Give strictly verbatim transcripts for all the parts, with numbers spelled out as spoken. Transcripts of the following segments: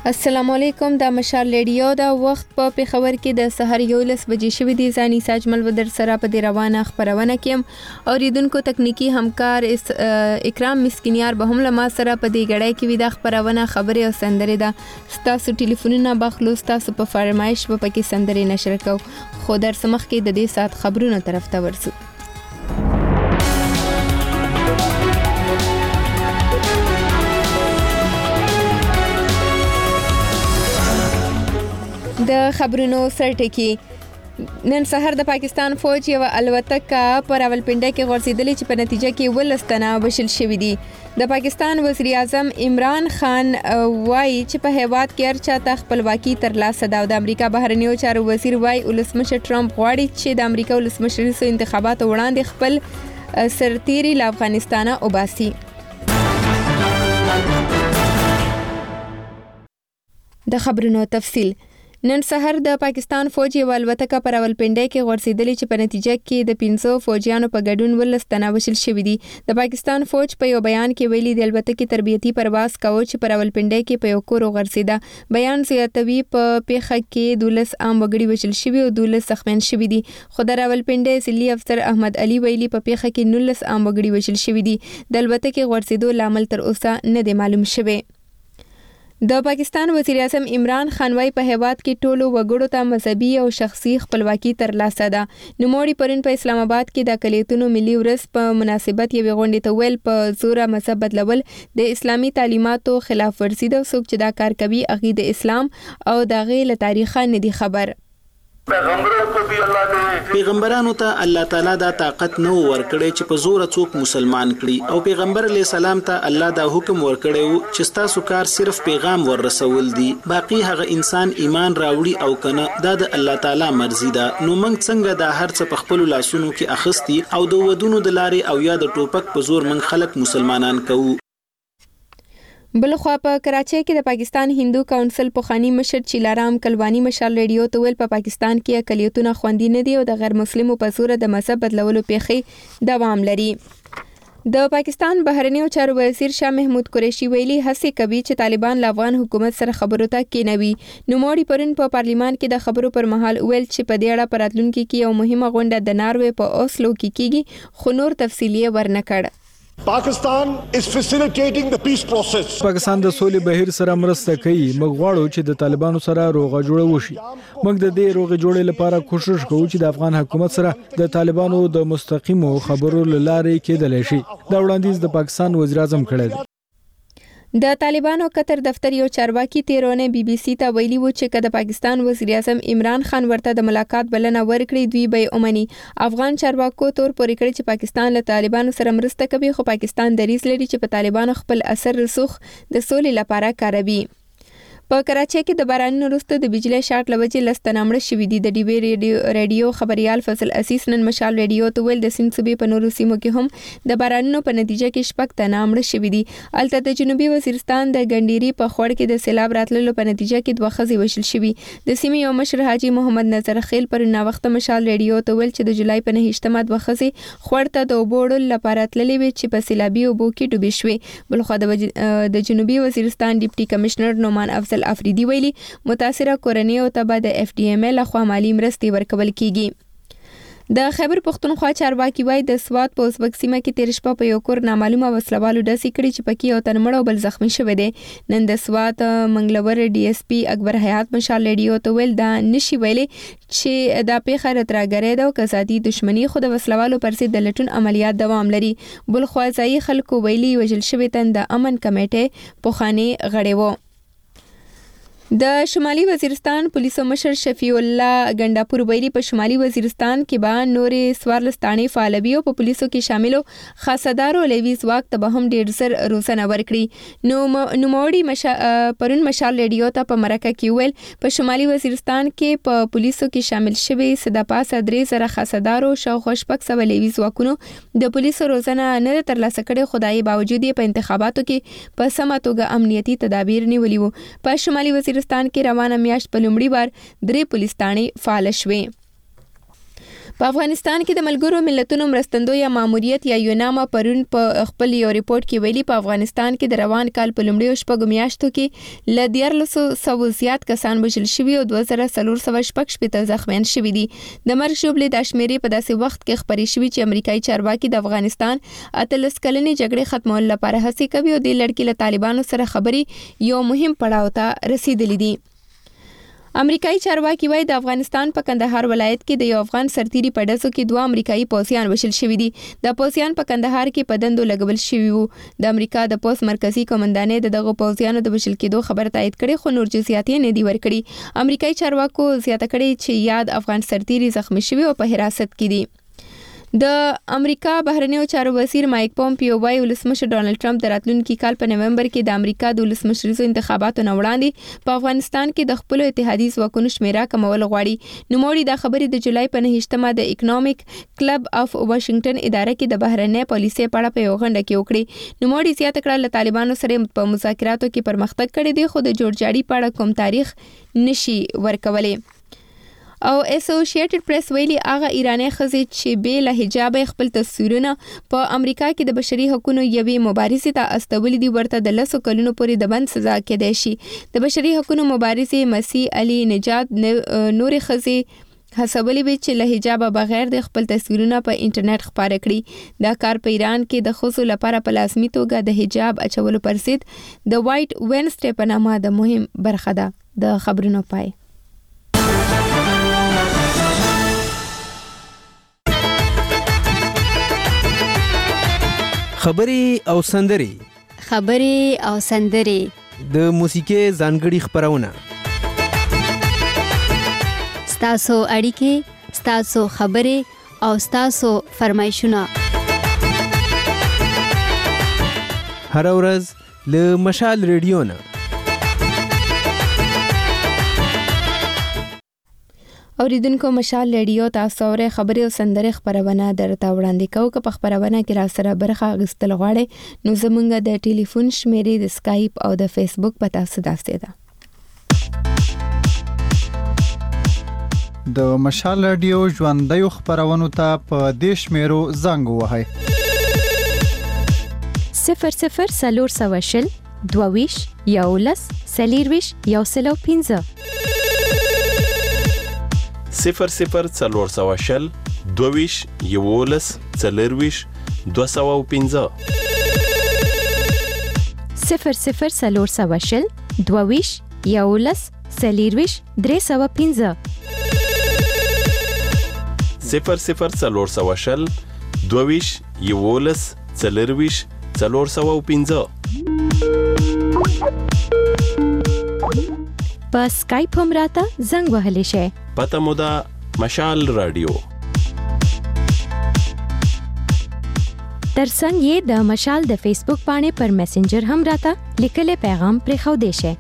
السلام علیکم. د مشال ریډیو دا وخت په پیښور کې د سحر یولس بجې شوې دي. ځاني ساجمل ودر سره په دې روانه خبرونه کې اوریدونکو تکنیکی همکار اکرام مسکینیار به هم له ما سره په دې غړای کې وي د خبرونه خبري او سندري ده. ستاسو ټلیفونونه بخلو ستاسو په فرمایش په پکې سندري نشر کو. خو در سمخ کې د دې سات خبرونه طرف ته ورسو. د خبرونو سرټکی نن سحر د پاکستان فوج یو الوتکه پر راولپنډي کې غورځېدلې چې په نتیجه کې ولستنه وشل شوې دي. د پاکستان وزیر اعظم عمران خان وایي چې په هیواد کې هر چاته خپلواکي ترلاسه ده. د امریکا بهرنیو چارو وزیر وایي ولسمشر ټرمپ غواړي چې د امریکا ولسمشریزو انتخاباتو وړاندې خپل سرتیري له افغانستانه وباسي. د خبرونو تفصیل. نن سحر د پاکستان فوج یو الوتکه پر راولپنډي کې غورځېدلې چې په نتیجه کې د پنځو فوجیانو په ګډون ولستنه وشل شوې دي. د پاکستان فوج په یو بیان کې ویلي د الوتکې تربیتي پرواز کاوه چې پر راولپنډي کې په یو کور غورځېده. بیان زیاتوي په پیښه کې دولس عام وګړي وشل شوي او دولس زخمیان شوي دي. خو د راولپنډي ضلعي افسر احمد علي ویلي په پیښه کې نولس عام وګړي وشل شوي دي. د الوتکې غورځېدو لامل تر اوسه نه دی معلوم شوی. د پاکستان وزیر اعظم عمران خان وايي په هیواد کې ټولو وګړو ته مذهبي او شخصي خپلواکي ترلاسه ده. نوموړي پرون په اسلام آباد کې د اقلیتونو ملي ورځ په مناسبت یوې غونډې ته ویل په زوره مذهب بدلول د اسلامي تعلیماتو خلاف ورزي ده. څوک چې دا کار کوي هغه د اسلام او د هغې له تاریخه نه دي خبر. پیغمبرانو ته الله تعالی دا طاقت نو ورکړي چې په زور څوک مسلمان کړي او پیغمبر علی سلام ته الله دا حکم ورکړي چې تاسو کار صرف پیغام ورسول دي، باقی هغه انسان ایمان راوړي او کنه دا د الله تعالی مرزي ده. نو موږ څنګه دا هر څه په خپل لاسونو کې اخستي او د ودونو د لارې او یا د ټوپک په زور موږ خلک مسلمانان کوو. بلخوا په کراچۍ کې د پاکستان هندو کونسل پخوانی مشر چیلارام کلوانی مشال ریډیو ته ویل په پاکستان کې اقلیتونه خوندي نه دي او د غیر مسلمو په زور د مذهب بدلولو پیښې دوام لري. د پاکستان بهرنیو چارو وزیر شاه محمود قریشي ویلي هڅه کوي چې طالبان له افغان حکومت سره خبرو ته کېنوي. نوموړي پرون په پارلیمان کې د خبرو پر مهال ویل چې په دې اړه په راتلونکي کې یو مهمه غونډه د ناروې په اوسلو کې کیږي، خو نور تفصیل یې ورنکړ. پاکستان is facilitating the peace process. پاکستان د سولې بهیر سره مرسته کوي. موږ غواړو چې د طالبانو سره روغه جوړه وشي. موږ د دې روغه جوړې لپاره کوشش کوو چې د افغان حکومت سره د طالبانو د مستقیمو خبرو لارې کېدلی شي. دا وړاندیز د پاکستان وزیر اعظم کړی دی. د طالبانو قطر دفتر یو چارواکي تیرونه بي بي سي ته ویلي و چې کله پاکستان وزیر اعظم عمران خان ورته د ملاقات بلنه ورکړي دوی به اومني. افغان چارواکو تور پورې کړی چې پاکستان له طالبانو سره مرسته کوي، خو پاکستان دریځ لري چې په طالبانو خپل اثر رسوخ د سولې لپاره کاروي. په کراچۍ کې د بارانونو وروسته د بجلی شارټ لوجې لستنه مړه شوي دي. د ډیوی ریډیو خبريال فضل اسیس نن مشال ریډیو ته ویل د سیند صوبې په نورو سیمو کې هم د بارانونو په نتیجه کې شپږ تنه مړه شوي دي. البته د جنوبي وزیرستان د ګنډيري په خوړ کې د سیلاب راتللو په نتیجه کې دوه ښځې وشل شوي. د سیمې یو مشر حاجی محمد نظر خیل پر نا وخت مشال ریډیو ته ویل چې د جولای په نهشتمه دوه ښځې خوړ ته د اوبو وړلو لپاره تللې وې چې په سیلابي اوبو کې ډوبې شوې. بلخوا د د جنوبي وزیرستان ډیپټي کمشنر نومان افضل افریدي ویلي متاثره کورنیو ته به د اف ډي ام ال خوا مالی مرستې ورکول کیږي. د خیبر پښتونخوا چارواکي وایي د سوات په اوسبک سیمه کې تیر شپه په یو کور نامعلومه وسلوالو ډزې کړې چې پکې یو تن مړ او بل زخمی شوی دی. نن د سوات منګلور ډي اس پي اکبر حیات مشال ریډیو ته ویل دا نشي ویلي چې دا پیښه راتراګرې ده او قضادي دښمنی خو د وسلوالو پر ضد د لټون عملیات دوام لري. بلخوا ځایي خلکو ویلي وژل شوی تن د امن کمیټې پوخانی غړی و. د شمالي وزیرستان پولیسو مشر شفیع الله ګنداپور ویلي په شمالي وزیرستان کې به نورې څوارلس تانې فعالوي او په پولیسو کې شاملو خاصدارو لیوي ځواک ته به هم ډېر زر روزنه ورکړي. نو نوموړي مشا... پرون مشال ریډیو ته په مرکه کې ویل په شمالي وزیرستان کې په پولیسو کې شامل شوي سده پاسه درې زره خاصدارو شاوخوا شپږ سوه لیوي ځواکونو د پولیسو روزنه نه ترلاسه کړې، خدای باوجود یې په انتخاباتو کې په سمه توګه امنیتي تدابیر نیولي وو. په شمالي وزیرستان کې روانه میاشت په لومړي بار درې پولیس تانې فعال شوې. په افغانستان کې د ملګرو ملتونو مرستندوی ماموریت یا یوناما پرون په خپل یو ریپورت کې ویلي په افغانستان کې د روان کال په لومړیو شپږو میاشتو کې ل دیارلسو سوو زیات کسان وژل شوي او دوه زره څلور سوه شپږ شپېته زخمیان شوي دي. د مرګ شوبلې د شمیرې په داسې وخت کې خبرې شوي چې امریکایي چارواکي د افغانستان اتلس کلنې جګړې ختمولو لپاره هڅې کوي او د لړکې له طالبانو سره خبرې یو مهم پړاو ته رسیدلې دي. امریکایي چارواکي وايي د افغانستان په کندهار ولایت کې د یو افغان سرتیري په ډزو کې دوه امریکایي پوځیان وژل شوي دي. د پوځیان په کندهار کې په دندو لګول شوي وو. د امریکا د پوځ مرکزی قومندانې د دغه پوځیانو د وژل کېدو خبر تایید کړي خو نور جزئیات نه دي ورکړي. امریکایي چارواکو زیاته کړي چې یاد افغان سرتیري زخمی شوی او په حراست کې دي. د امریکا بهرنیو چارو وزیر مایک پومپیو وايي ولسمشر ډانلډ ټرمپ د راتلونکي کال په نومبر کې د امریکا د ولسمشریزو انتخاباتو نه وړاندې په افغانستان کې د خپل اتحادي ځواکونو شمیره کمول غواړي. نوموړي دا خبرې د جولای په نهمه د اکونومیک کلب اف واشنگټن اداره کې د بهرنۍ پالیسۍ په اړه په یو غونډه کې وکړي. نوموړي زیاته کړه له طالبانو سره په مذاکراتو کې پرمختګ کړی دی خو د جوړجاړي په اړه کوم تاریخ نشي ورکولای. او اسوسییټډ پریس ویلي هغه ایرانی ښځې چې بې له حجاب خپل تصویرونه په امریکا کې د بشري حقوقو یوې مبارزې ته استولې دي ورته د لسو کلونو پورې د بند سزا کېدای شي. د بشري حقوقو مبارزې مسیح علي نجات نورې ښځې هڅولې وي چې له حجابه بغیر د خپل تصویرونه په انټرنیټ خپاره کړي. دا کار په ایران کې د ښځو لپاره په لازمي توګه د حجاب اچولو پر ضد د وایټ وینسډے په نامه د مهم برخه ده. د خبرونو پای. خبرې او سندري خبرې او سندري د موسیقي ځانګړي خبرونه ستاسو اړیکې ستاسو خبرې او ستاسو فرمایشونه هر ورځ له مشال ریډیو نه اوریدونکو مشال ریډیو تاسو اورئ خبرې او سندرې خبرونه درته وړاندې کوو. که په خبرونه کې را سره برخه اخیستل غواړئ نو زموږ د ټلیفون شمیرې د اسکایپ او د فیسبوک په تاسو داسې ده. د مشال ریډیو ژوندۍ خبرونه ته په دې شمیرو زنګ وهئ. صفر صفر سلور سواشل دوویش یولس سلیرویش یوسلو پینځه صفر صفر څلور سوه شل دوویش یولس څلرویش دوه سوه پنځه صفر صفر څلور سوه شل دوویش یولس څلرویش درې سوه پنځه صفر صفر څلور سوه شل دوویش یولس څلرویش څلور سوه پنځه په اسکایپ هم راته زنګ وهلی شئ. پته مو ده مشال رادیو. ترڅنګ یې د مشال د فیسبوک باندې پر میسنجر هم راته لیکلی پیغام پرېښودی شئ.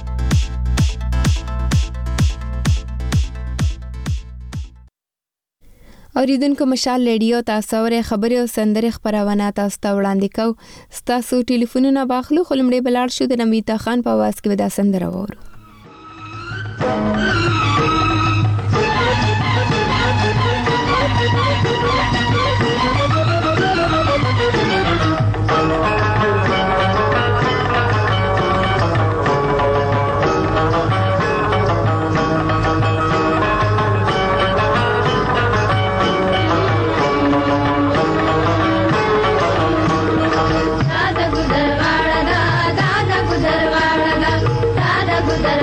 اوریدونکو مشال ریډیو تاسو اورئ خبرې او سندرې خبرونه تاسو ته وړاندې کوو. ستاسو ټلیفونونه باخلو خو لومړی به لاړ شو د نمیتا خان په اواز کې به دا سندره واورو. Dada gudar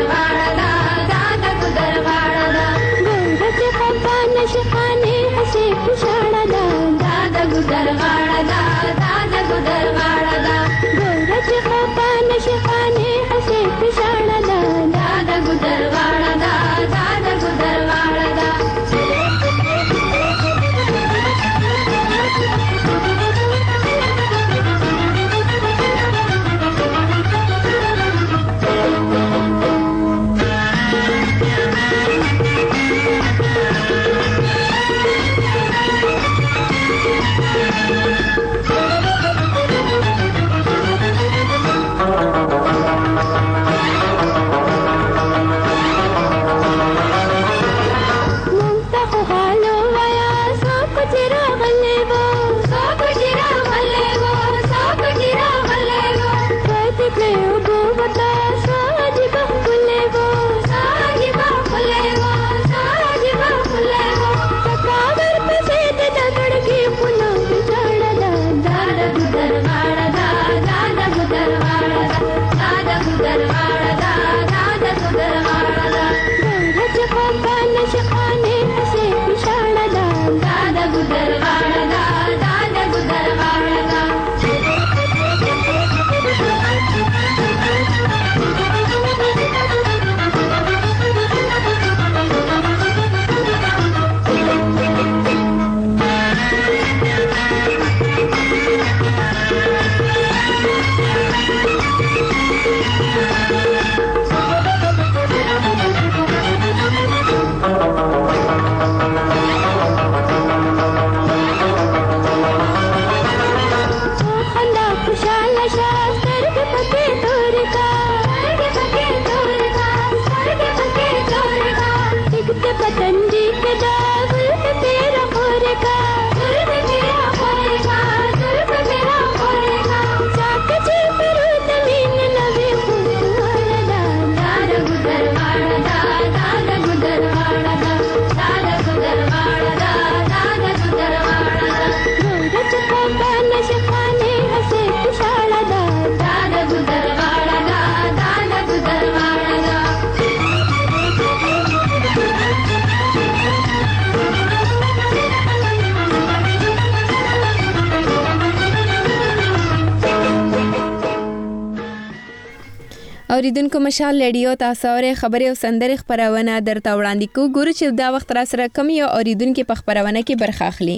اوریدونکو مشال رادیو تاسو اورئ خبري او سندري خبرونه درته وړاندې کوو. ګورو چې دا وخت را سره کوم یو اوریدونکو په خبرونه کې برخه اخلي.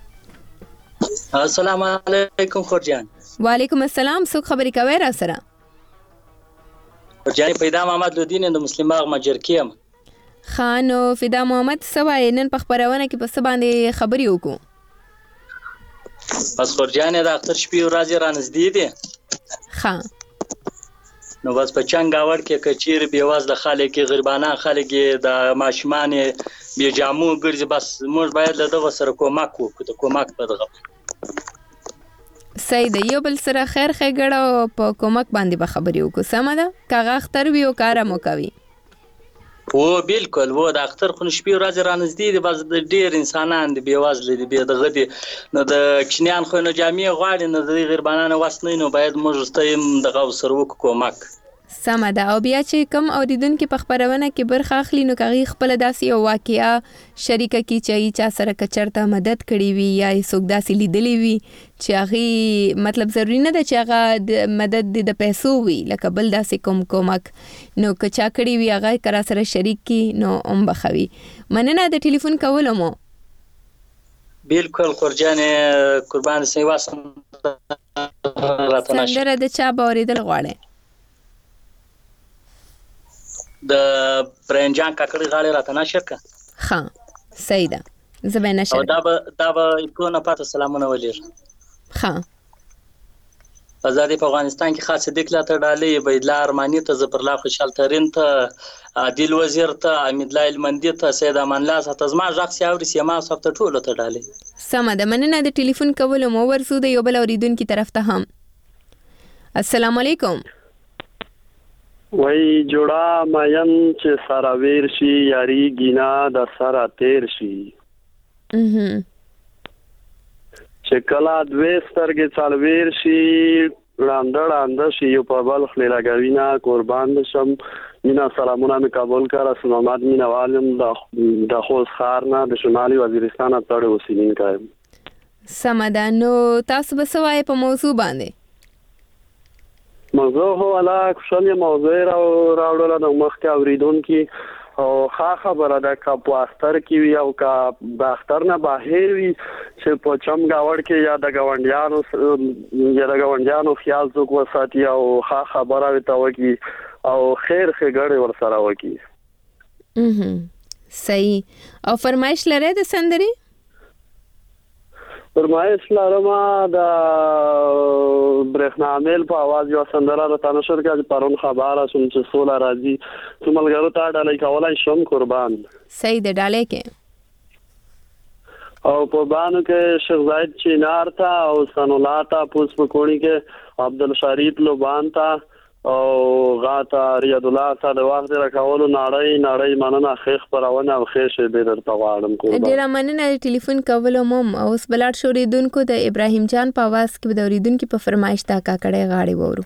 السلام علیکم خورجان. وعلیکم السلام. څوک خبرې کوي را سره؟ خورجان پیدا محمد لودین د مسلم باغ مجرکیم. خانو فدا محمد سوای نن په خبرونه کې په څه باندې خبري وکړو؟ بس خورجان د اختر شپې ورځې را نږدې دي. ها نو بس په چنګاوړ کې کچیر بیواز د خلک غریبانه خلک د ماشمان بیا جامو ګرځي. بس موږ باید له دغه سره کومک وکړو. د کومک په دغه صحیح ده. یو بل سره خیر ښېګړه په کومک باندې به خبرې وکړو. سمه ده. که اختر وي او کار مو کوي. و بالکل و د اختر خو شپې ورځې را نږدې دي. بس د ډېر انسانان دي بېوزله دي بیا دغه دي نو د کشنیان خو نو جامې غواړي نو د دې غریبانانو وس نه نو باید موږ ورته دغه ورسره وکړو کومک. سمه ده. او بیا چې کم اوریدونکي په خبرونه کې برخه اخلي نو هغې خپله داسې یو واقعه شریکه کړي چې هغې چا سره که چېرته مدد کړې وي یا یې څوک داسې لیدلی وي چې هغې مطلب ضروري نه ده چې هغه د مدد د پیسو وي لکه بل داسې کوم کومک نو که چا کړي وي هغه که را سره شریک کړي نو هم بخوي. مننه د ټلیفون کولو مو. بالکل خورجانې قربان سي واسم. سندره د چا به اورېدل غواړئ؟ د برنجان کاکړي غاړې راته نشر که. ښه صحیح ده. زه به نشر او دا به دا به ایپو نه پاته سلامونه ولېږم. ښه ازادي په افغانستان کې خاص صدیق لاته ډالۍ بیدلا ارماني ته زپرلا خوشحال ترین ته عادل وزیر ته امیدلا المندي ته سید امان الله ته زما ځخ سیاوري سیما صاحب ته ټول ته ډالۍ. سمه ده. مننه د ټلیفون کولو مو. ورسو د یو بل اوریدونکي طرف ته هم. السلام علیکم. وای جوړه ماین چې سارا ویر شي یاري گینا د سارا تیر شي. اها چې کلا دوی سترګې څلویر شي وړاندې وړاندې شي یو په بل خلې لګوینا قربان شم. مینا سلامونه مې قبول کړه. رسول محمد مینا والم د خوست ښار نه د شمالي وزیرستان ته اوسېدونکی یم. سمه ده. نو تاسو به څه وایئ په موضوع باندې؟ موضوع هو علا خوشحالي موضوع راوړله د مخکې اورېدونکي او ښه خبره ده که په اختر کې وي او که د اختر نه بهر وي چې په چمګاوړ کې یا د ګاونډیانو یا د ګاونډیانو خیال څوک وساتي او ښه خبره ورته وکړي او خیر ښېګڼې ورسره وکړي. صحیح. او فرمایش لرئ د سندرې؟ فرمایش لرم د برېښنا میل په اواز یو سندره راته نشر کړه چې پرون خبره شوم چې سوله راځي څو ملګرو ته ډالۍ کولی شم قربان. صحیح ده. ډالۍ کې او په بانو کې شیخ زاید چینار ته او سنولا ته پوس پکوړي کې عبدالشریف لوبان ته او غاته ریاض الله ته د وخت راکولو نړۍ نړۍ مننه ښه خبرونه او ښه شیبې درته غواړم قربان. ډېره مننه د ټلیفون کولو مو. اوس بلاړ شو اوریدونکو د ابراهیم جان په اواز کې د اوریدونکي په فرمایش دا کاکړۍ غاړې وورو.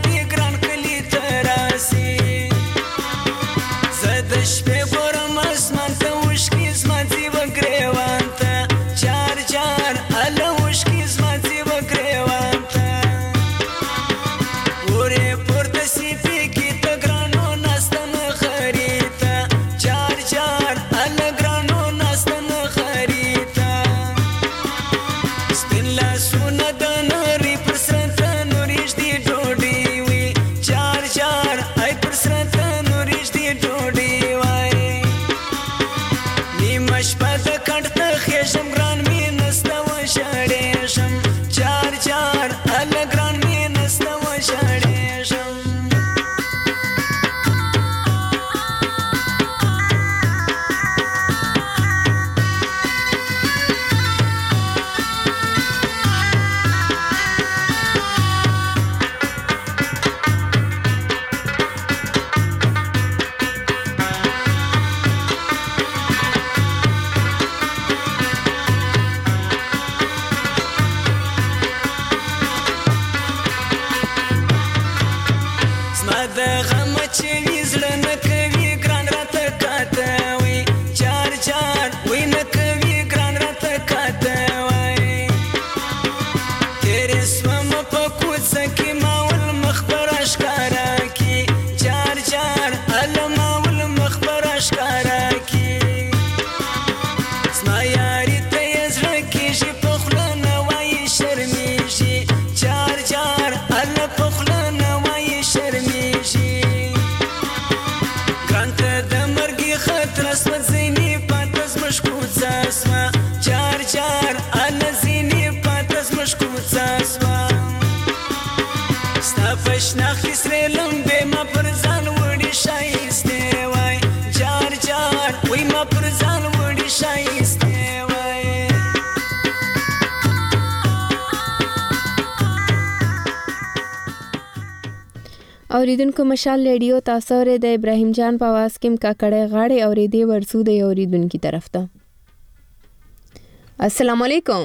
شپې پر مست اوریدونکو مشال ریډیو تاسو ری د ابراهیم جان په आवाज کې کاکړې غاړې اوریدي ورسو د اوریدونکو طرف ته. السلام علیکم.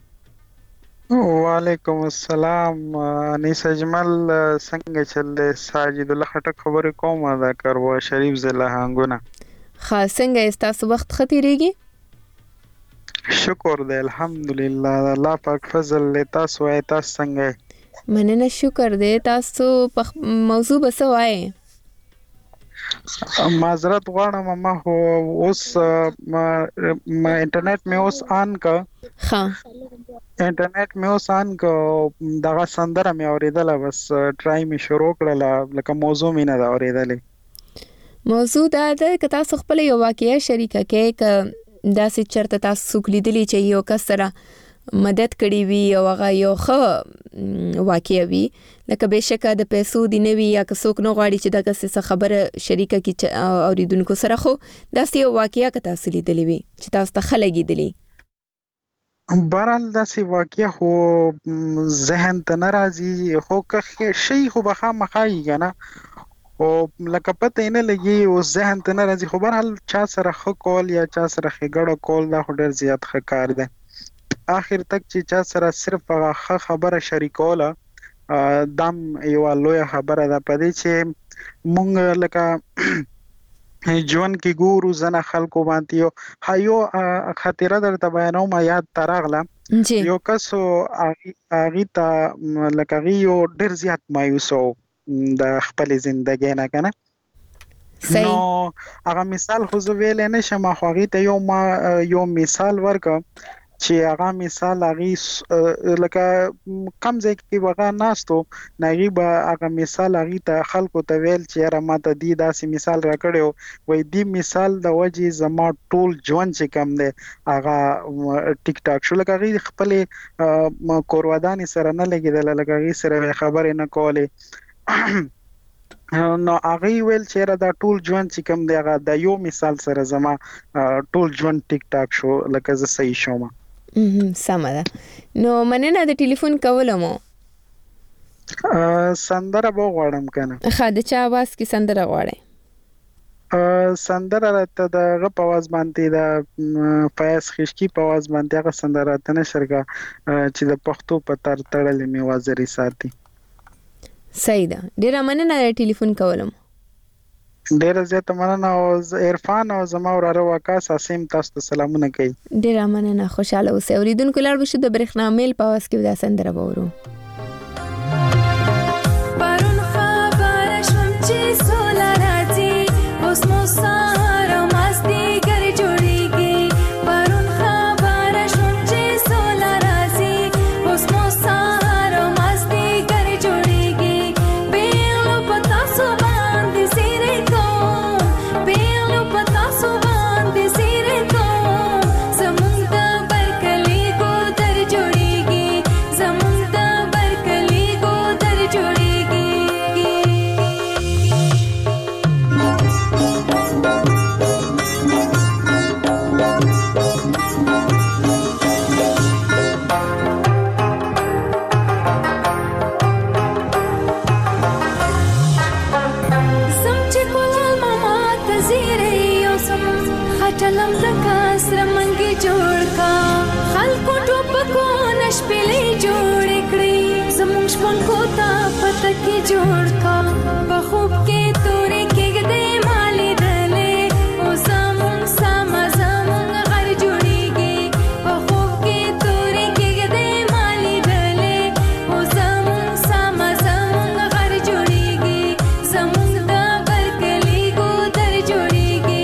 وعلیکم السلام. انیس اجمل څنګه چل ساجد الله خټک خبرې کوم دا کروا شریف زله هنګونه. خاص څنګه تاسو وخت ختیریږي؟ شکر دې الحمدلله الله پاک فضل له تاسو وای تاسو څنګه؟ مننه شکر دې تاسو په موضوع بس وای. معذرت غواړم ما هو اوس ما انټرنیټ مې اوس آن کا ها انټرنیټ مې اوس آن کا دغه سندره مې اوریدله بس ټرای مې شروع کړله لکه موضوع مې نه دا اوریدلې. موضوع دا ده ک تاسو خپل یو واقعیا شریکه کې ک داسې چرته تاسو کلیدلی چې یو کس سره مدد کړی وي او هغه یو ښه واقعي وي لکه بهشکه د پیسو دی نه وي یا که څوک نه غواړي چې دغه څه خبره شریکه کی اوریدونکو سره خو داسې یو واقعیا که تاسو لیدلی وي چې تاسو ته ښه لګېدلی. بهرحال داسې واقعه خو ذهن ته نه راځي خو که شی خو به خامخا وي که نه او لکه پته یې نه لګي اوس ذهن ته نه راځي خو بهرحال چا سره ښه کول یا چا سره ښېګړه کول دا خو ډېر زیات ښه کار دی. آخر تک چې چا سره صرف هغه ښه خبره شریکوله دام یوه لویه خبره ده په دې چې مونږ لکه ژوند کې ګورو ځنه خلکو باندې یو یو خاطره درته بیانوم یاد ته راغله یو کس هغې ته لکه هغې یو ډېر زیات مایوس و د خپلې زندګۍ نه که نه نو هغه مثال خو زه ویلی نه شم خو هغې ته یو ما یو مثال ورکړه چې هغه مثال هغې لکه کم ځای کې به هغه ناست و نو هغې به هغه مثال هغې ته خلکو ته ویل چې یاره ما ته دې داسې مثال راکړی و وایي دې مثال د وجې زما ټول ژوند چې کم دی هغه ټیک ټاک شو لکه هغې خپلې کورودانې سره نه لګېدله لکه هغې سره خبرې نه کولې نو هغه ویل چې را دا ټول ژوند چې کوم دی هغه د یو مثال سره زما ټول ژوند ټیک ټاک شو لکه زه صحیح شوم. سمه ده. نو مننه د ټلیفون کولم سندره به غواړم کنه. ښه د چا आवाज کې سندره غواړئ؟ سندره راته د هغه په आवाज باندې د فیاض خشکی په आवाज باندې هغه سندره راته نشر کا چې د پښتو په تر تړلې مې وازري ساتي. صحیح ده. ډیره مننه د ټلیفون کولم. ډیره زیاته مننه او عرفان او زما وراره واکا ساسیم تاسو ته سلامونه کوي. ډیره مننه خوشاله اوسئ. اوریدونکو لاړ بشو د برېښنا میل په आवाज کې دا سندره وورو. پرون خبر شوم چې سولا راځي اوس مو ساره مستي ګر جوړيږي. پرون خبر شوم چې سولا راځي اوس مو ساره مستي ګر جوړيږي. بیلو پتا سو باندې سیره کوم بیلو پتا سو باندې سیره کوم زمونږ د برکلی کو در جوړيږي زمونږ د برکلی کو در جوړيږي. سم چې کولال ماما تزیره یو سم خټلم د کاسره منګي جوړ کا خلکو ټوپکو نشپلې جوړ کړې زمونږ شپون کوتا پته کې جوړ کا په خوب کې تورې کېږدې مالې دلې او زمونږ سما زمونږ غر جوړېږي په خوب کې تورې کېږدې مالې دلې او زمونږ سما زمونږ غر جوړېږي زمونږ د برکلي ګودر جوړېږي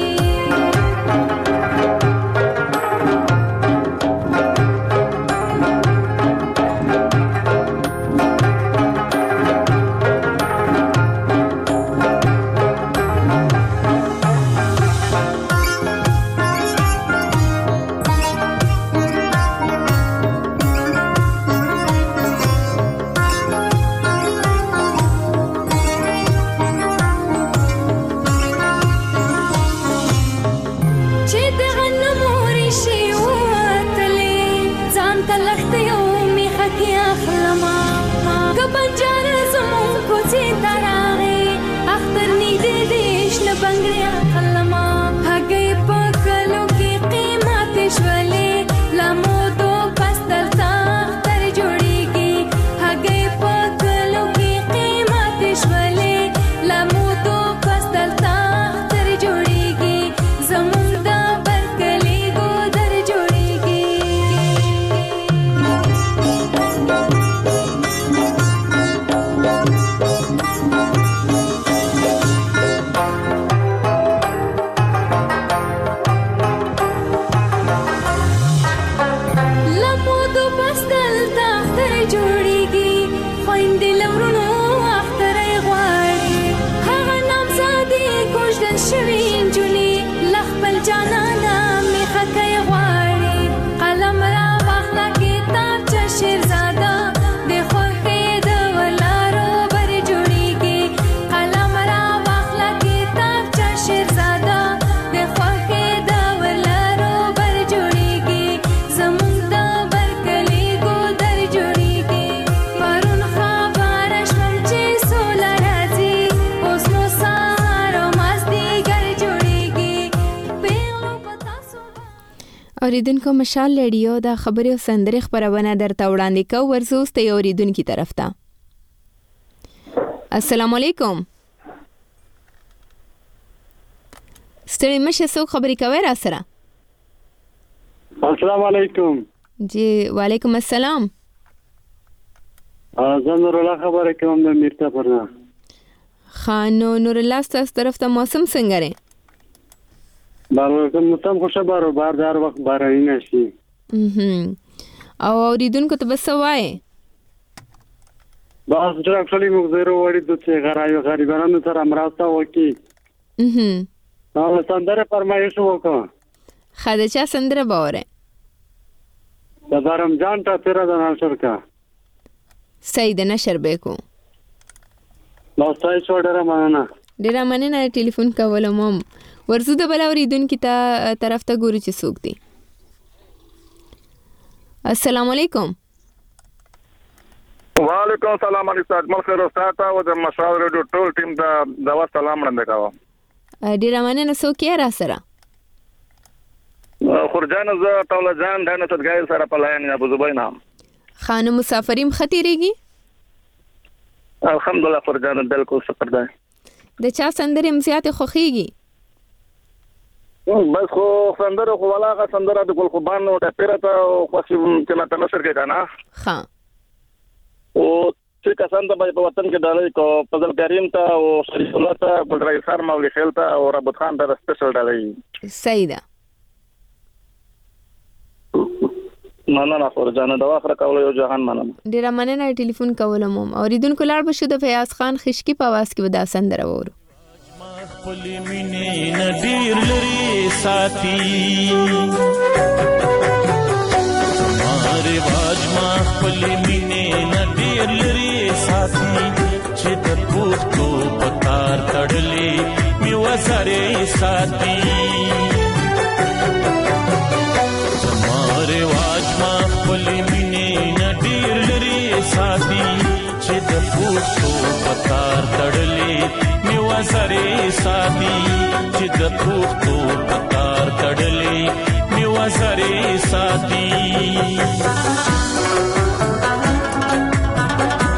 اوریدونکو مشال رادیو د خبري او سندري خبرونه درته وړاندې کوي ورزوس ته اوریدونکو طرف ته السلام علیکم ستړي مشه څوک خبري کوي را سره السلام علیکم جی وعلیکم السلام زه نور الله خبره کوم د میرتا پرنا خانو نور الله ستاسو طرف ته موسم څنګه دی بارو موسم خوشا بارو بار دار وخت بارانی نشي او اوریدونکو ته بس وای باز چې اکثرلی موږ زیرو وړي د څه غرايو غریبانو سره مرسته وکي اه نو سندره فرمایش وکړه خاله چا سندره باوره د بارم جان ته تیرا د نشر کا سید نشر بیکو نو ستای څو ډره مننه ډیره مننه ټلیفون کولم ورزو د بل اوریدونکو ته طرف ته ګورو چې څوک دی السلام علیکم وعلیکم السلام علیکم اجمل خیر استاد او د مشال رادیو ټول ټیم ته د وا سلام وړاندې کوم ډیره مننه څوک یې را سره خورجان ز ټول جان دنه تدګایل سره په لاین ابو زبینا خانه مسافریم خطرېږي الحمدلله خورجان بالکل سفر ده د چا سندرې مزيات خوخيږي بس خو سندره خو ولاغه سندره د ګل خوبان او د پیرته خو چې ماته نشر کې کنه ها او چې کسان ته په وطن کې ډالې کو فضل کریم ته او شریف الله ته ګلرای سر مولوی خیل ته او ربط خان ته سپیشل ډالې سیدا مننه خورجان دا واخره کول یو جهان مننه ډیر مننه ټلیفون کولم اوریدونکو لاړ بشو د فیاض خان خشکی په आवाज کې ودا سندره وورو خپل مینې ندیر لري ساتي زماره باج ما خپل مینې ندیر لري ساتي چې د پوښتو پکار تړلې می وسره ساتي زماره باج ما خپل مینې ندیر لري ساتي چې د پوښتو پکار تړلې سره ساتي چې د پوښتو پکار تړلې میو سره ساتي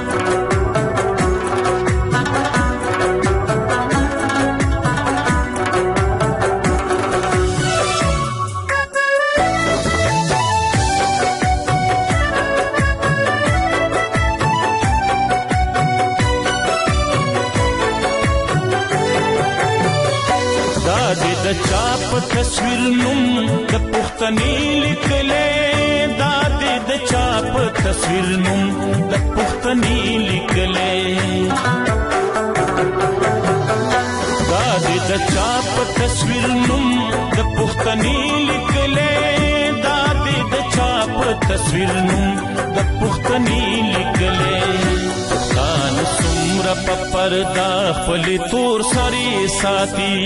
د چاپ تصویر نوم د پښتني لیکلې دا د چاپ تصویر نوم د پښتني لیکلې دا د چاپ تصویر نوم د پښتني لیکلې دا د چاپ تصویر نوم د پښتني لیکلې کان سمر په پردا خپل تور سری ساتي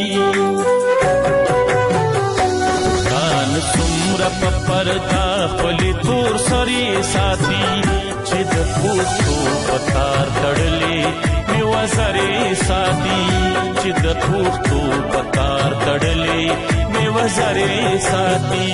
کان سمر په پردا خپل تور سری ساتي چې د پښتو پکار تړلې میوا سری ساتي چې د پښتو پکار تړلې میوا سری ساتي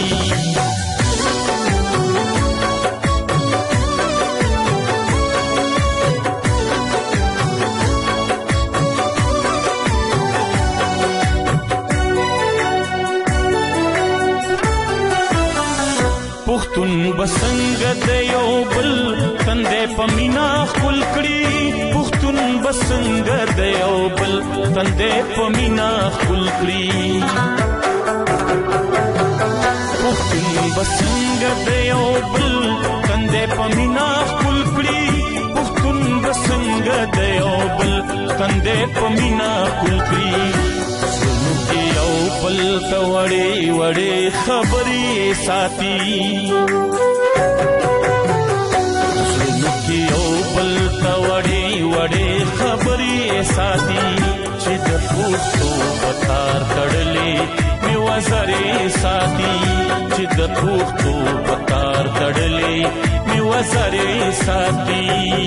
پښتون بسنګ د یو بل تندې پمینا خپل کړي پښتون بسنګ د یو بل تندې پمینا خپل کړي پښتون بسنګ د یو بل تندې پمینا خپل کړي پښتون بسنګ د یو بل تندې پمینا خپل کړي یو بل ته وړې وړې خبرې ساتي یو بل ته وړې وړې خبرې ساتي چې د پښتو پکار تړلې میوا سره ساتي چې د پښتو پکار تړلې میوا سره ساتي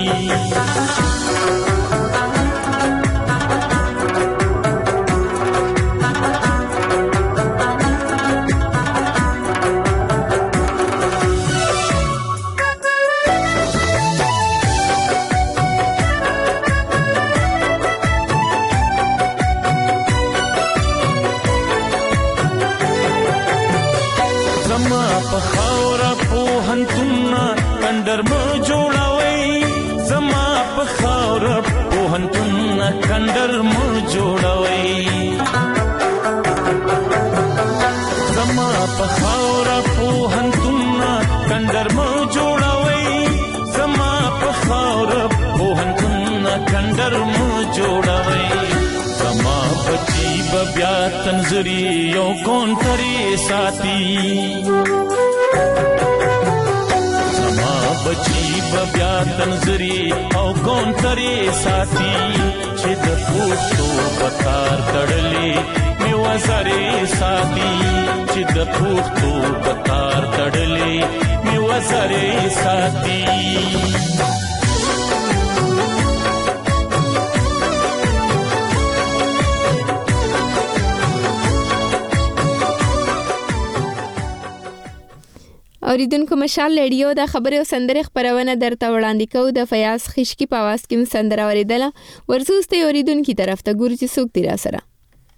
کندر مو جوړوي زما په خاور پوهنتون کندر مو جوړوي زما په خاور پوهنتون کندر مو جوړوي زما په خاور پوهنتون کندر مو جوړوي زما بچي بیا تنزري یو کون تري ساتي بچی بیا تنظری او کون تری ساتي چې د پښتو پکار تړلې میوا سره ساتي چې د پښتو پکار تړلې میوا سره ساتي اوریدونکو مشال لړیو د خبرو سندره خبرونه درته وړاندې کوو د فیاض خشکی په आवाज کې سندره اوریدله ورسوسته اوریدونکو طرف ته ګورځي څوک دی را سره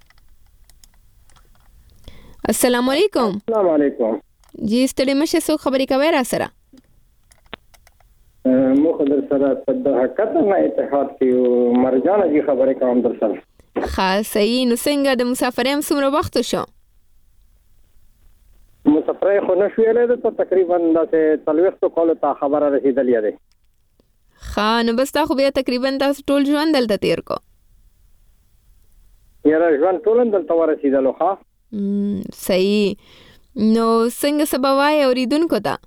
السلام علیکم السلام علیکم جی ستړي مشه څوک خبرې کوي را سره مو خبر سره د حقیقت نه اتحاد کې مرجان جی خبرې کوم در سره خاصی نو څنګه د مسافریم څومره وخت شو مسافرې خو نشویلې ده تقریبا داسې تلويخت کول ته خبره رسیدلې ده خا نو بس تا خو بیا تقریبا تاسو ټول ژوند دلته تیر کو یاره ژوند ټول دلته ورسیدلو ښا صحیح نو څنګه سباوای اوریدونکو ته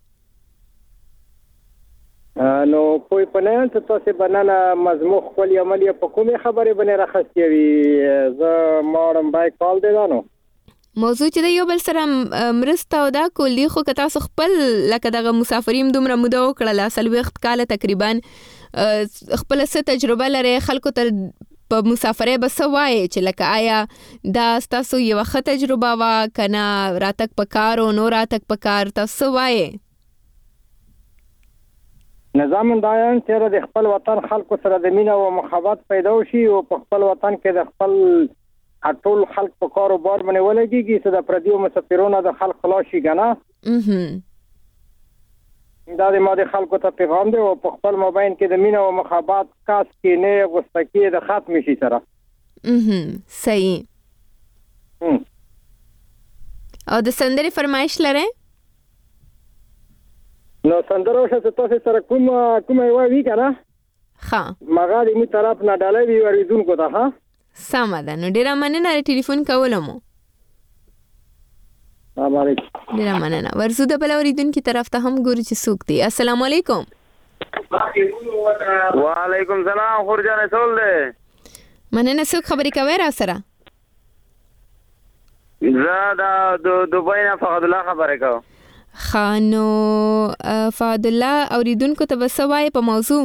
نو کوئی پنه ته تاسو بنانا مزموخ خپل عملیه په کومه خبره باندې راخستې وي زه ماړم بای کال دی نو موضوع چې د یو بل سره مرسته او دا کولی خو که تاسو خپل لکه دغه مسافریم دومره موده وکړله اصل وخت کاله تقریبا خپل څه تجربه لري خلکو ته په مسافرۍ بس وایي چې لکه آیا دا تاسو یو ښه تجربه وا کنه راتک پکارو نو راتک پکار تاسو وایي نظام دایان چې د خپل وطن خلکو سره د مینه او محبت پیدا وشي او په خپل وطن کې د خپل ټول خلک په کاروبار باندې ولګيږي چې د پردیو مسافرونو د خلک خلاصي کنه دا د ماده خلکو ته پیغام دی او په خپل موبایل کې د مینه او محبت کاس کې نه غوستکی د ختم شي سره صحیح او د سندرې فرمایش لرئ؟ نو سندره وشه تاسو سره کوم کومه یو وی کنه؟ ښه مغه دې می طرف نه ډالۍ وی اوریدونکو ته ها؟ سمه ده. نو ډیره مننه ټلیفون کولم. السلام علیکم. ډیره مننه. ورزو د بل اوریدونکو طرف ته هم ګورو چې څوک دی. السلام علیکم. وعلیکم سلام. خورجان سول ده. مننه. څوک خبرې کوي را سره؟ زه دا دوبۍ نه فقط الله خبرې کوم. خانو فاد الله اوریدونکو ته وسوای په موضوع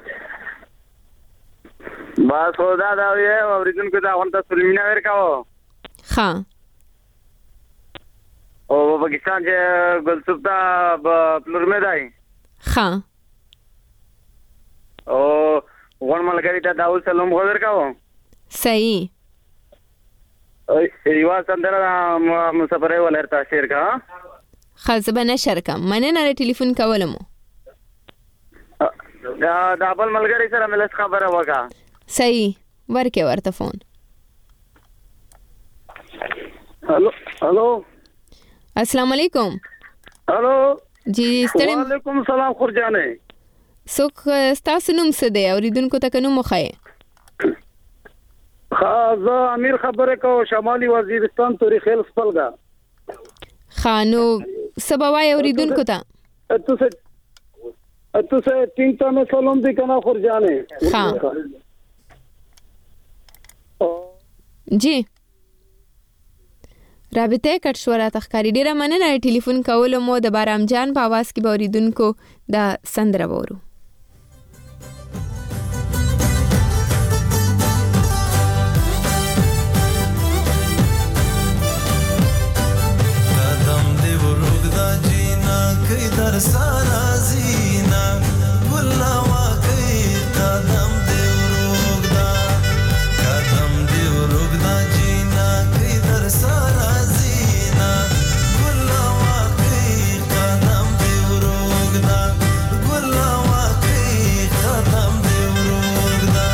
با سودا دا وی اوریدونکو ته اون ته سلمینا ورکاو. ها او پاکستان چې ګلسوب ته پلور مې دای. ها او ون ملګری ته داوود سلام غوړ کاو. صحیح. ایوا سندره مسافرې ولرتا شیر کا خزبه نشر کم. مننه ټلیفون کولم. دا د خپل ملګری سره مل خبره وکا. صحیح. ورکه ورته فون. هالو هالو السلام علیکم. هالو جی ستړم. وعلیکم السلام خورجانې. څوک تاسو نوم څه دی اوریدونکو ته کنو مخای؟ خازه امیر خبره کو شمالي وزیرستان توري خیل خپلګه. خانو سبوای اوریدونکو ته ته څه ته څه ټینګ ته سلام دې کنه خورجانې. ها جی رابطه کټ شو را تخکاری. ډیره مننه ټلیفون کولو مو د بارام جان په आवाज کې به اوریدونکو دا سندره وورو. در سارا زینا گلا واقعی قدم دی ورغدا قدم دی ورغدا جینا کی در سارا زینا گلا واقعی قدم دی ورغدا گلا واقعی قدم دی ورغدا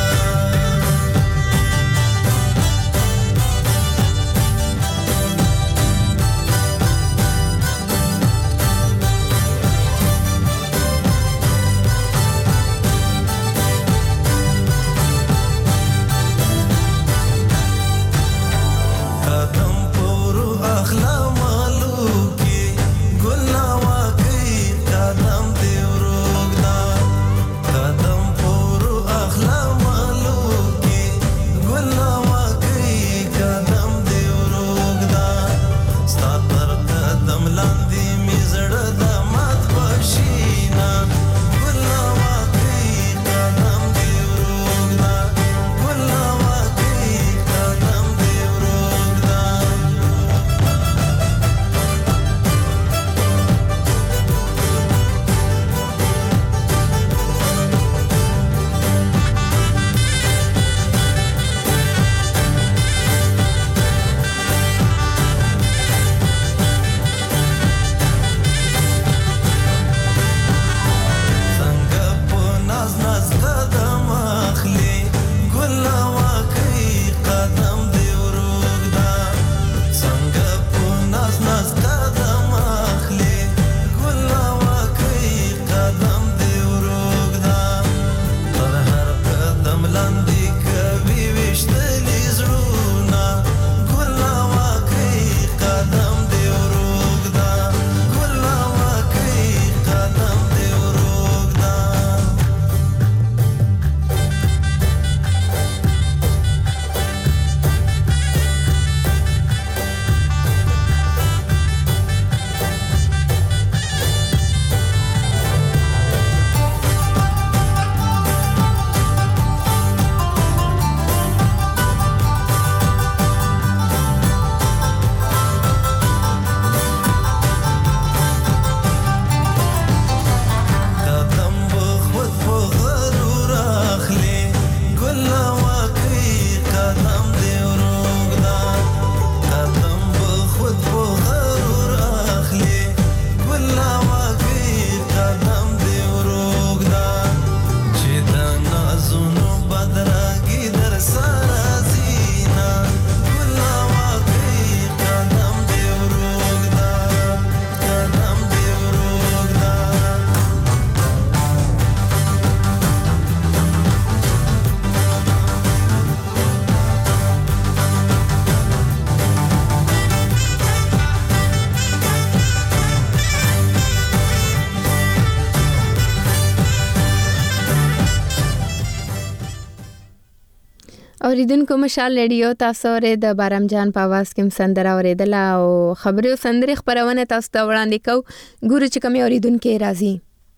اوریدونکو مشال ریډیو تاسو لري د بارام جان په आवाज کې سندره اوریدل او خبري او سندري خبرونه تاسو ته وړاندې کو ګورو چې کوم اوریدونکو راځي.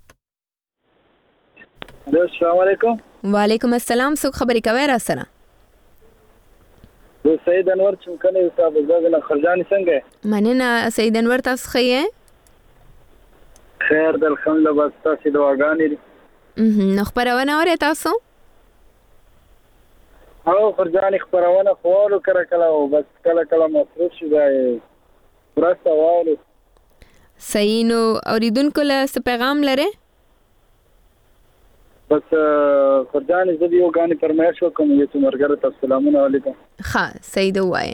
السلام علیکم. وعلیکم السلام. څوک خبري کوي را سره؟ زه سید انور چمکنه صاحب زګنه خرجانی څنګه؟ مننه سید انور تاسو خیه؟ خیر د الحمدلله بس تاسو دعاګانې. نو خبرونه اورئ تاسو؟ او خرجانی خبرونه خورو کړه کله او بس کله کله مصروف شي دا ورسته واره. صحیح. نو اوریدونکو له څه پیغام لري؟ بس خرجانی زه یو غانې فرمایش وکم یو مرګره تاسو سلامونه علیکم. ها صحیح دی وای.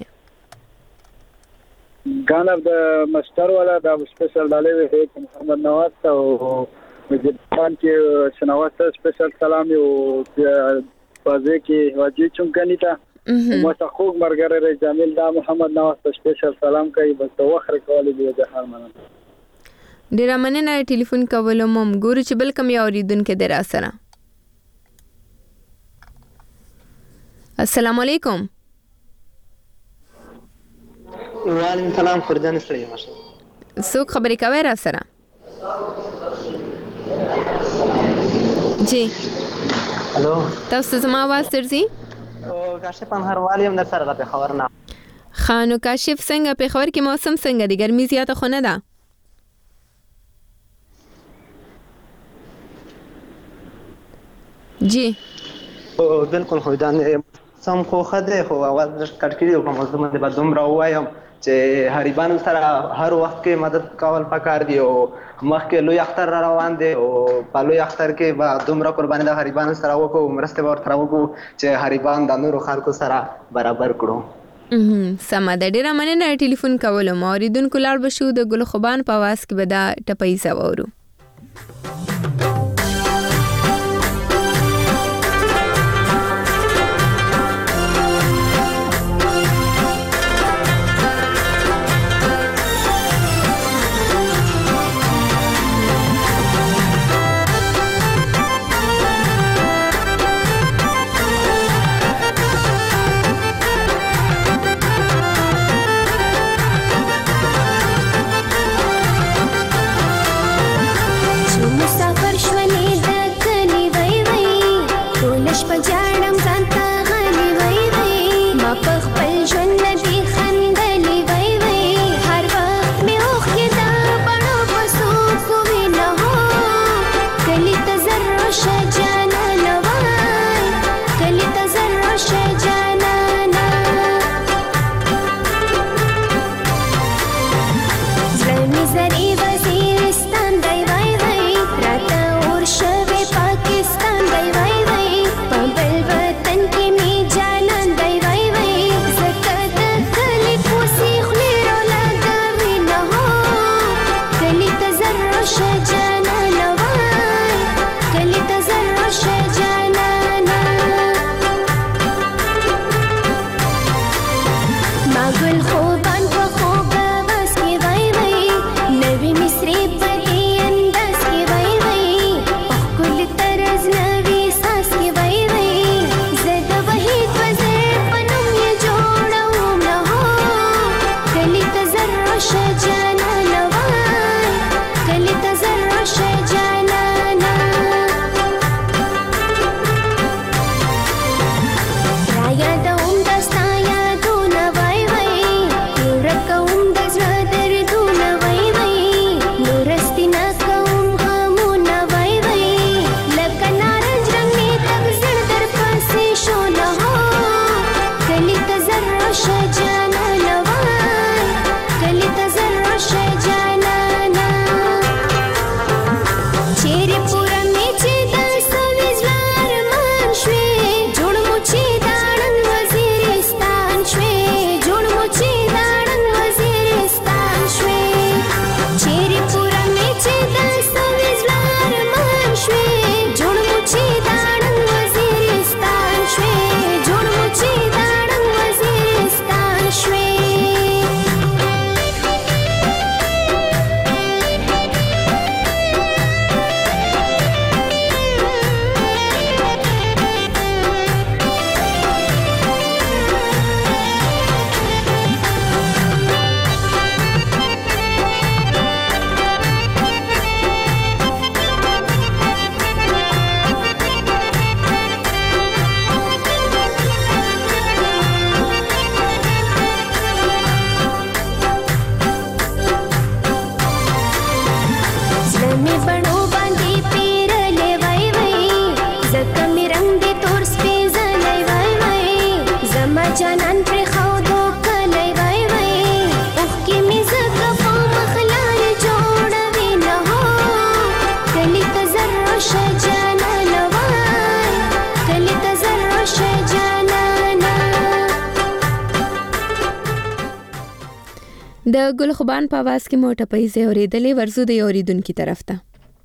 غانا د مستر والا د سپیشل ډالې وې محمد نواز او مجدان کې شنواز ته سپیشل سلام یو پازه کې واجی چونکنی تا مو ته خو مرګره جمیل دا محمد نواز ته سپیشل سلام کوي بس وخر کولې دی جهان مننه. ډیر مننه ټلیفون کولو مم ګورو چې بل کوم اوریدونکو در سره. السلام علیکم. وعلیکم السلام. خرجان سره یم. څوک خبرې کوي را سره؟ جی هلو تاسو زما आवाज درځي؟ او کاشف انهروالي هم در سره په خبر نه. خانو کاشف څنګه په خبر کې موسم څنګه دی؟ ګرمي زیاته خو نه ده؟ جی او بالکل خو دا سم خو خده خو اول کټ کړی او په موضوع باندې بدوم راوایم چې هریبان سره هر وخت کې مدد کول پکار دی او مخکې لوی اختر را روان دی او په لوی اختر کې به دومره قرباني د هریبان سره وکړو مرسته به ورته وکړو چې هریبان د نورو خلکو سره برابر کړو. سمه ده. ډیره مننه ټلیفون کولو. ما اوریدونکو لاړ بشو د ګل خوبان په आवाज کې به دا ټپایزه وورو. مسافر د ګل خوبان په आवाज کې مو ټپې اورېدلې ورزو د اوریدونکو طرف ته.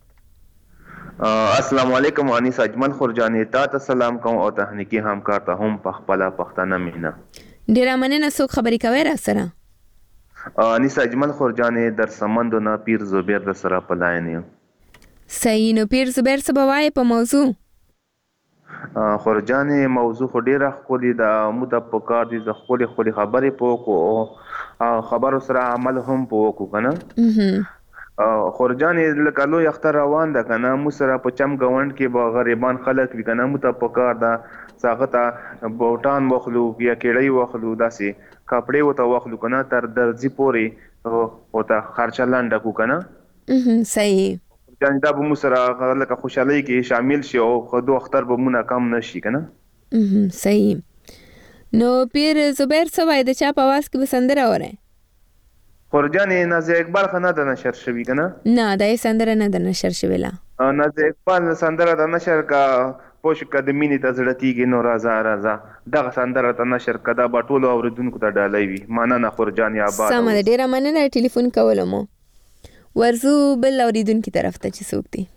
السلام علیکم انیس اجمل خورجانی تا ته سلام کوم او تخنیکی همکار ته هم په خپل پښتنه مینا. ډیر مننه څوک خبرې کوي را سره. انیس اجمل خورجانی در سمندو نه پیر زبیر د سره پلاین یم. صحیح نو پیر زبیر څه بوای په موضوع؟ خورجانی موضوع خو ډیره خولي د موده په کار دي د خولي خولي خبرې پوکو او خبرو سره عمل هم پوکو کنه. خورجانی لکه لوی اختر روان ده کنه مو سره په چم غوند کې به غریبان خلک وي کنه مو ته په کار ده ساغته بوټان واخلو یا کېړی واخلو داسې کپڑے وته واخلو کنه تر درځي پوري او ته خرچه لاندې کو کنه. صحیح. یعنی دا به مو سره لکه خوشحالي کې شامل شي او خدو اختر به مونږه کم نشي کنه. صحیح. نو پیر زبیر څه وای د چا په आवाज کې بسندره وره؟ خورجانی نازي اقبال خنه د نشر شوی کنه؟ نه د سندره نه د نشر شوی لا. نازي اقبال سندره د نشر کا پوش قدمینی ته زړتیږي نو رازا رازا دغه سندره ته نشر کدا با ټولو اوریدونکو ته ډالۍ وي. مننه خورجانی آباد. سم ده ډیره مننه ټلیفون کولمو. ورزو بل اوریدونکو طرف ته چې څوک دي.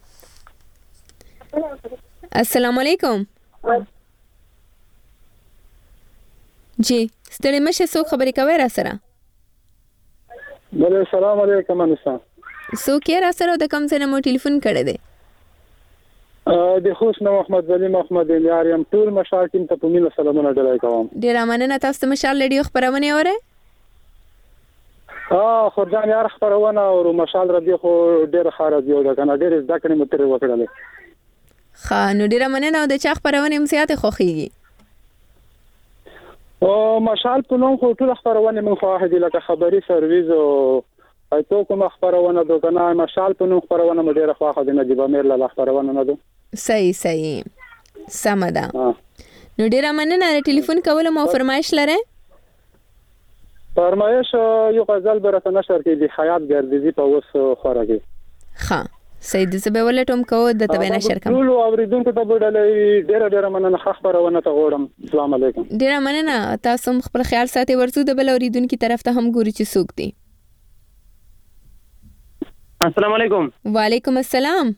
السلام علیکم. جی ستړي مشه څوک خبرې کوي را سره؟ بله السلام علیکم انسان. څوک یې را سره د کوم ځای نه مو ټلیفون کړی دی؟ د خوست نه محمد ولیم احمد یاریم ټول مشاکین ته په مینه سلامونه ډالۍ کوم. ډیره مننه تاسو ته مشال ریډیو خبرونه اورئ؟ اه خورجان یار خبرونه او مشال رادیو خو ډیر خاره دی او کنه ډیر زده کړې مو تر وکړلې. خا نو ډیر مننه او د چا خبرونه هم زیات خوخیږي. او مشال په نوم خو ټول خبرونه من خو واحد لکه خبري سرویس او ایتو کوم خبرونه دو کنه مشال په نوم خبرونه مو ډیر خو واحد نه دی به مېر له خبرونه نه دو. صحیح صحیح سمدا. نو ډیر مننه ټلیفون کول مو فرمایش لره؟ فرمایش یو غزل برته نشر کې دی حیات ګردیزی په وس خورګي. ها سید زبه ولټوم کو د تبه نشر کوم. ټول اوریدونکو ته بدلې ډیر ډیر مننه خبرونه ته غوړم. السلام علیکم. ډیر مننه تاسو خپل خیال ساتي ورزو د بل اوریدونکو طرف ته هم ګوري چې څوک دي. السلام علیکم. وعلیکم السلام.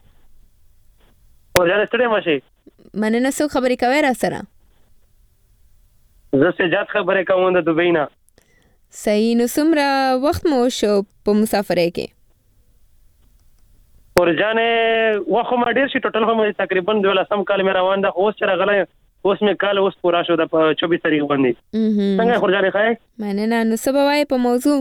ورځ ستړي مشه. مننه څوک خبرې کوي را سره؟ زه سجاد خبرې کوم د دوبۍ نه. صحیح نو څومره وخت مو شو په مسافرۍ کې؟ ورجانې وخت ما ډیر شي ټوټل هم تقریبا دولسم کال مې روان ده اوس سره غلای اوس مې کال اوس پورا شو د چوبیس تاریخ باندې. څنګه ورجانې خای؟ مننه نو څه بوای په موضوع؟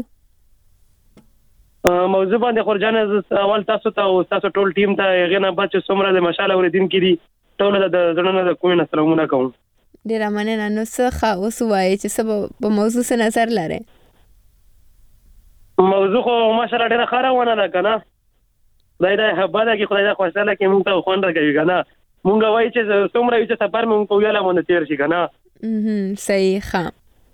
موضوع باندې ورجانې اول تاسو ته او تاسو ټول ټیم ته غنه بعد چې څومره د مشال اوریدونکو دي ټول د زړونو د کومه سلامونه کوم. ډیر مننه نو څه خا اوس وای چې څه په موضوع سره نظر لري؟ موضوع خو ماشاءالله ډیره خاره ونه ده کنه. خدای دې هباده کې خدای دې خوشاله کې مونږ ته خوند راکوي کنه. مونږ وایي چې څومره یو چې سفر مونږ په ویاله باندې تیر شي کنه. اها صحیح ښه.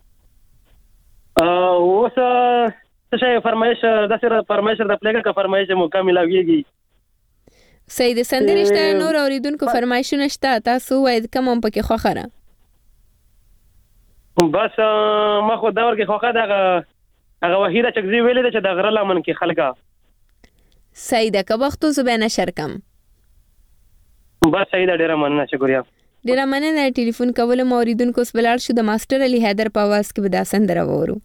اوس څه شي فرمایش د سره فرمایش د پلیګه کا فرمایش مکمل اویږي. صحیح د سندرشته نور اوریدونکو فرمایشونه شته تاسو وایي کوم هم پکې خوخره؟ بس ما خو دا ورګه خوخه دغه هغه وحیده چې زی ویلې چې د غره لمن کې خلګه. صحیح ده که وختو زه به نشر کم. بس صحیح ده ډیره مننه شکریا. ډیره مننه ټلیفون کول مو اوریدونکو سپلار شو د ماستر علي حیدر په आवाज کې به دا سندره وورو.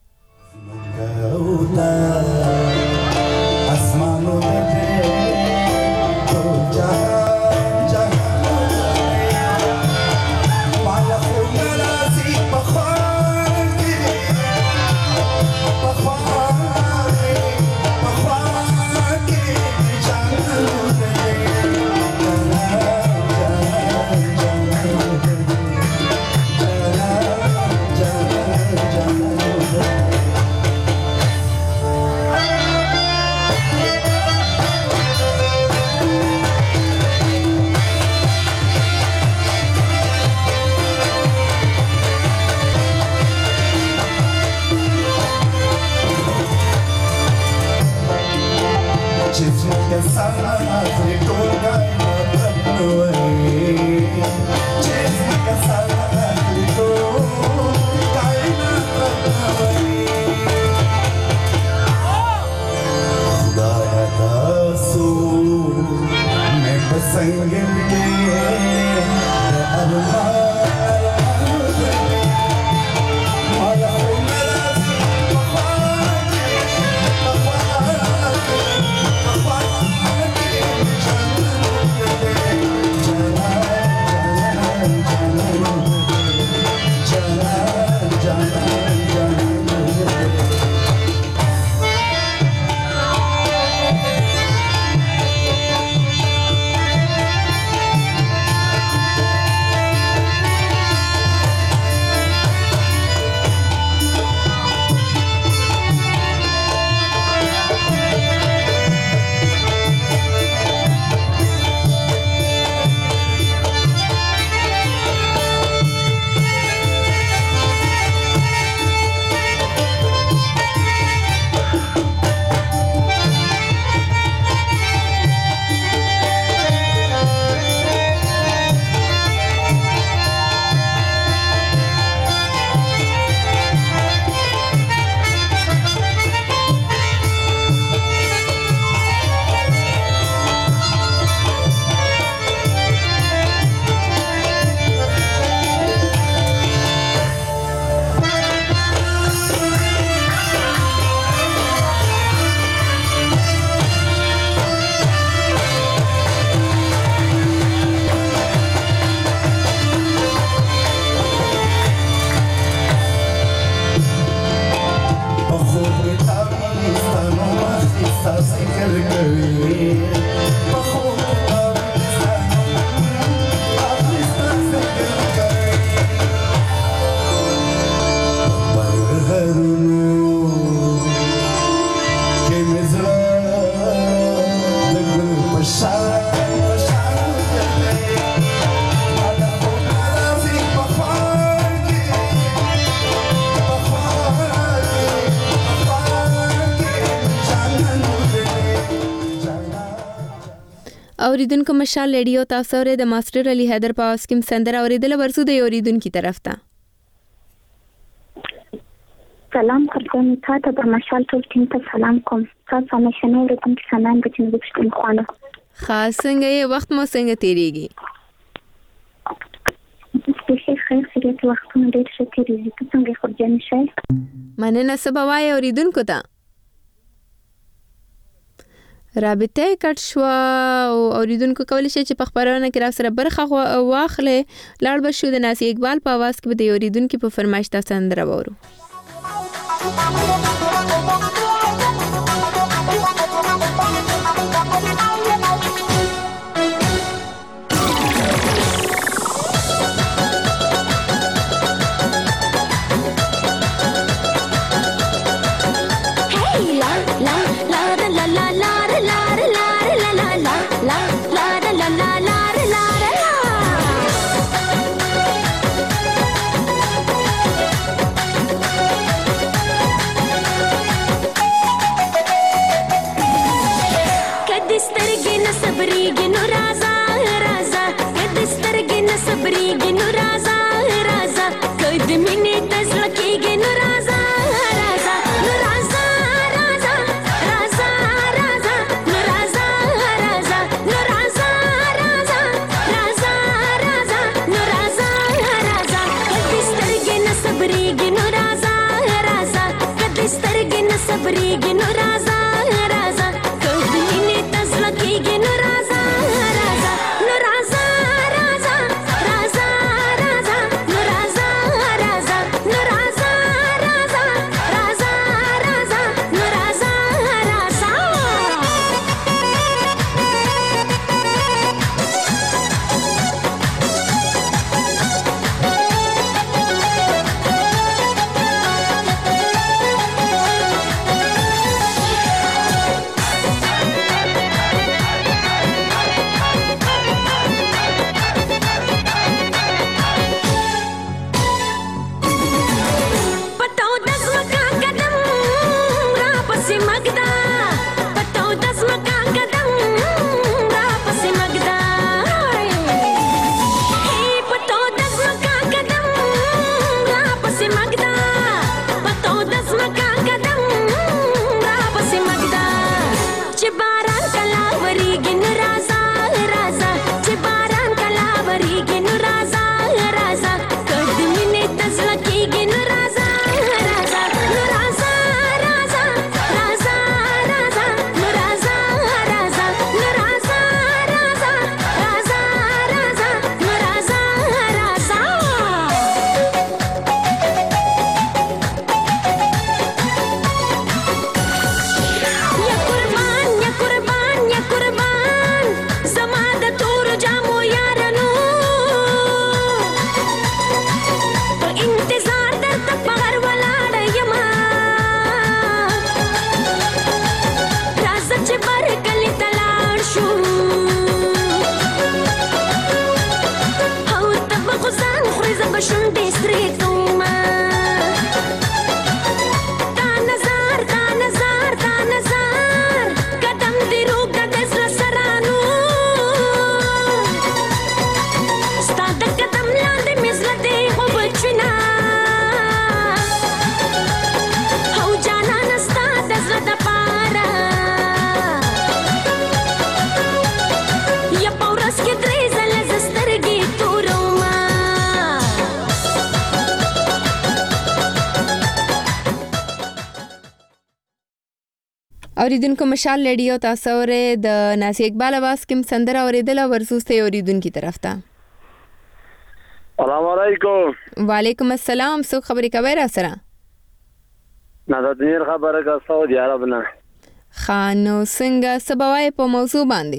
اوریدونکو مشال ریډیو تاسو ورې د ماستر علي حیدر په आवाज کې سندره اوریدل ورسو د اوریدونکو طرف ته سلام کوم تاسو ته مشال ټول ټیم ته سلام کوم تاسو هم شنو ورته سلام د چنګ بشکل خوانه خاص څنګه یې وخت مو څنګه تیریږي سپیشل خیر سره وختونه ډېر ښه تیریږي څنګه خورجن شي مننه سبا وای اوریدونکو ته رابطه کټ شو او اوریدونکو کولی شي چې په خبرونه کې را سره برخه واخلې لاړ به شو د ناصر اقبال په आवाज کې به د اوریدونکو په فرمایش تاسو سندره وورو اوریدونکو مشال رادیو تاسو اورئ د ناصر اقبال आवाज کوم سندره اوریدل ورسوسته اوریدونکو طرف ته. السلام علیکم. وعلیکم السلام. څو خبرې کوي را سره؟ نادر خبره کا سعودي عرب نه. خانو څنګه سبوای په موضوع باندې؟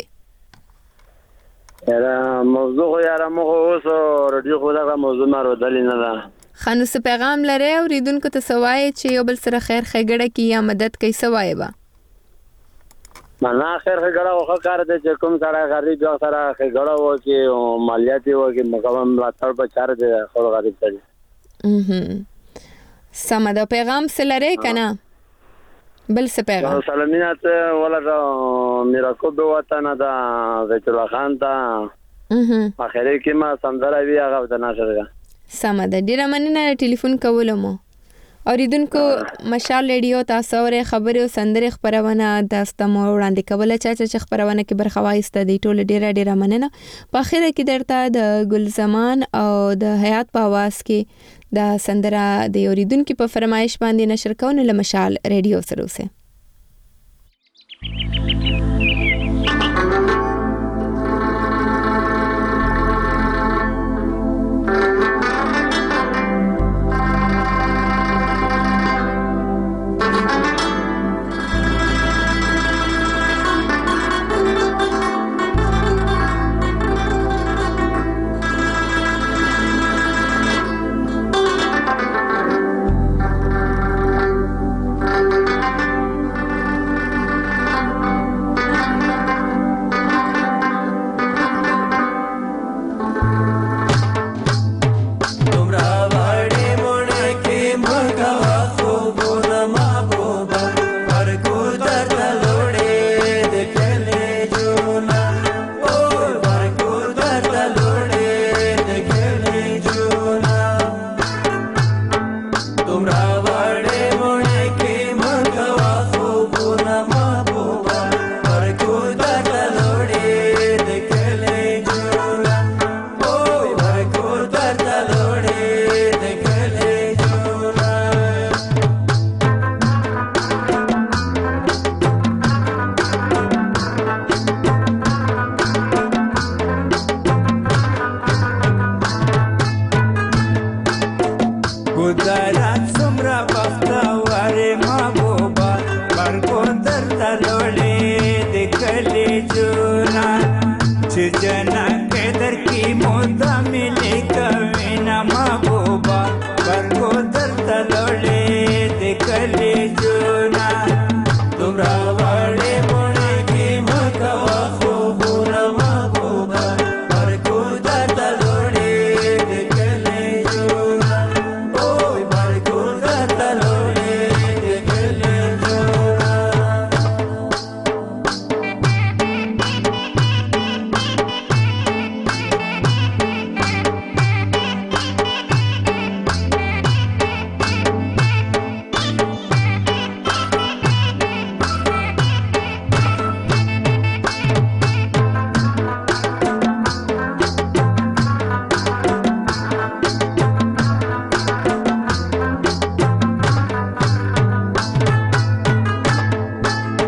یاره موضوع یاره موږ اوس رادیو خو دا موضوع ما ورودل نه ده. خانو څه پیغام لري اوریدونکو ته سوای چې یو بل سره خیر خګړه کی یا مدد کوي سوای با؟ معنا خیر خګړه وخه کار دې چې کوم سره غریب یو سره خګړه و کې مالیات و کې مقام راتړ په چار دې خو غریب ته. اه سم دا پیغام سلره کنه بل څه پیغام؟ سلامینات ولا میرا کو به وطن دا ذکر الله خان ته اه اخري کې ما سندره وی هغه د ناشره. سم ده ډیره مننه ټلیفون کولم. اوریدونکو مشال رادیو تاسو اورئ خبرې او سندرې خبرونه د استمو وړاندې کوله چې خبرونه کې برخه واخیسته دی ټول ډیره ډیره مننه. په اخر کې درته د ګل زمان او د حیات په आवाज کې د سندره د اوریدونکو په فرمایش باندې نشر کول له مشال رادیو سره اوسه.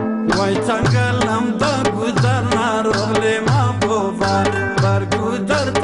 څنګه لم د ګذر ناروغ له ما په بار بار ګذر